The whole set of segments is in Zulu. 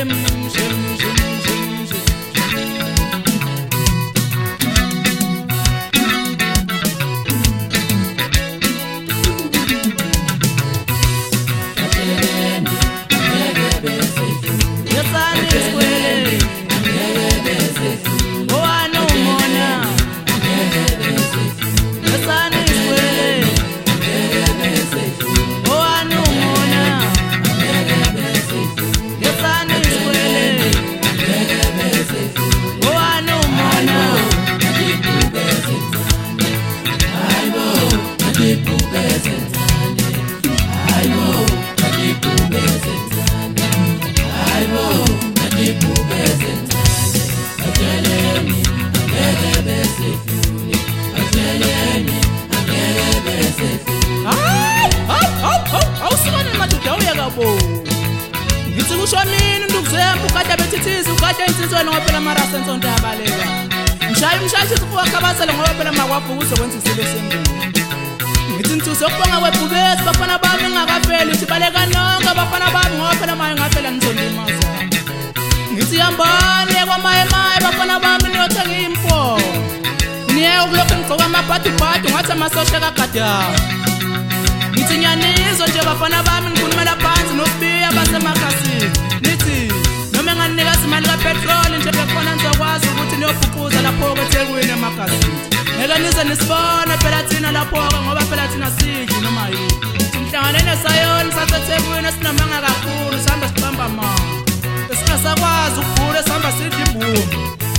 Ngithi kusho mina ndukuzemba ukade bethithiza ukade insizweni ngoba phela marasa ensonto yabaleka. Ngishaya umshashi sifuwa khabazela ngoba phela makwavuka uzokwenza isilo sengulu. Ngithi ntsuso ukubonga kwebhubesi bafana bami ngakafeli uthi baleka nonke abafana bami ngoba phela maye ngaphela ngizondimaza. Ngithi yambane kwamaye bafana bami niyothenga impo. Niye ukulokhu ngigcoka amabhadi ngathi amasosha kagada. Ngithi nyanizwa nje bafana bami ngikhulumela phansi nokubiya basemakhasini. Nithi noma enganika imali kapetrol nje bekhona nizokwazi ukuthi niyobhukuza lapho eThekwini emakhasini. Ngeke nize nisibone phela thina lapho ngoba phela thina sidli noma yini. Simhlanganene sayoni saseThekwini esinamanga kakhulu sihamba sibamba mama. Esingasakwazi ukuvula sihamba sidla imbumbi.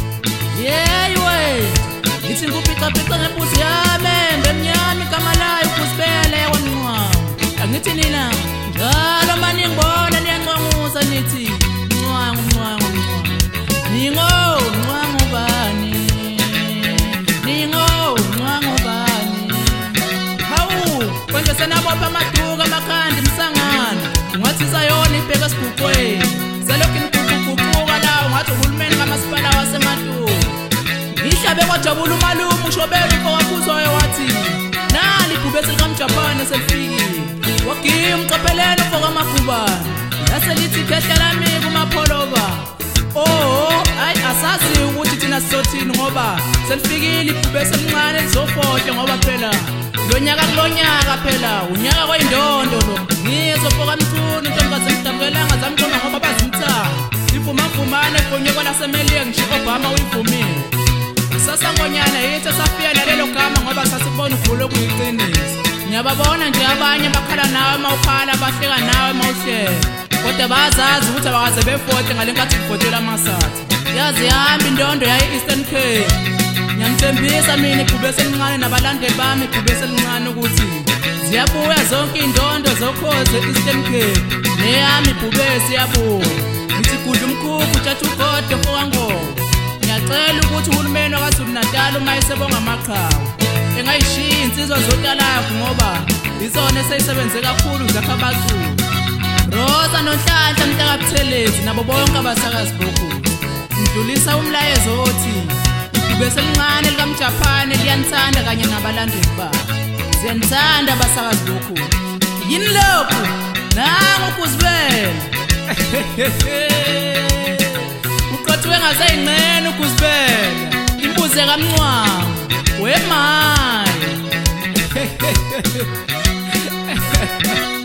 Yeyiwe ngithi nguphica ngembuzi yami emnyama igama layo ukusibele wanqwa. Angithi nina njalo manje ngibona niyanqonguza nithi nqwangu. Nqwangu bani? Nqwangu bani? Hawu konje senabopha amaduka amakhandi msangana. Ungathi sayona ibheka sibhuqweni. Selokhu nikuguquka la ungathi uhulumeni kamasipala waseMatulo. Ngihlabe kwajabula umalume ushobela ufokaphuzwayo wathi nali ibhubesi likaMjapane selifikile. Wagima uqaphelene ufokamagubane. Yaselithi khehla lami kumapholoba. Oh ayi asazi ukuthi thina sizothini ngoba selifikile ibhubesi elincane lizofohle ngoba phela kulonyaka phela unyaka kwayindondo lo. Ngizofoka mthunu intombazi emdabukela zamqoma ngoba bazimtha. Ivumavumane efonyoka laseMelika ngisho Obama uyivumile. Sasangonyana yithi safika nalelo gama ngoba sasibona uvulo kuyiqiniso. Ngiyababona nje abanye bakhala nawe mawukhala bahleka nawe mawuhleka. Kodwa bazazi ukuthi abakaze befote ngalenkathi kufotela amasathi. Yazi yami indondo yayi Eastern Cape. Ngiyamthembisa mina ibhubesi elincane nabalandeli bami ibhubesi elincane ukuthi ziyabuya zonke indondo zokhoze Eastern Cape. Neyami ibhubesi yabuya. Ngithi gudla umkhukhu uthatha ugodo fowangoma. Ngiyacela ukuthi uhulumeni waKwaZulu Natal uma esebonga amaqhawe engayishiya insizwa zotalafu ngoba izona eseyisebenze kakhulu zakha abathulu. Rosa noNhlanhla mntakaButhelezi nabo bonke abasakazi bokhulu. Ngidlulisa umlayezo othi ibhubesi elincane likaMjapane liyanithanda kanye nabalandeli babo. Siyanithanda abasakazi bokhulu. Yini lokhu? Nangu ukuzibela. Uqothwe ngasayingcene ukuzibela. Imbuzi kaMncwangu wemayi.